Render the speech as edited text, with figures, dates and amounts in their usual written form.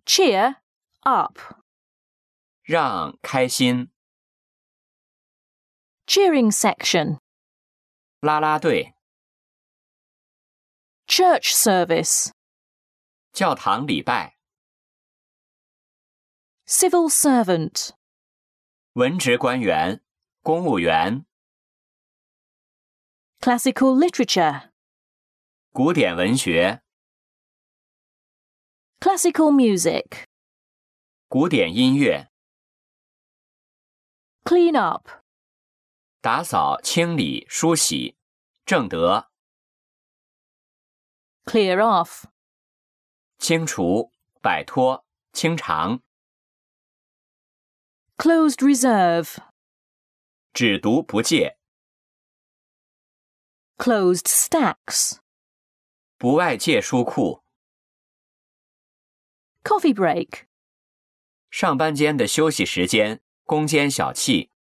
cheer up, 让开心， cheering section, 啦啦队， church service, 教堂礼拜， civil servant, 文职官员，公务员， classical literature, 古典文学， classical music, 古典音乐， clean up, 打扫、清理、梳洗，正德， clear off, 清除、摆脱、清偿， closed reserve, 只读不借， closed stacks, 不外借书库， coffee break, 上班间的休息时间，攻坚小憩。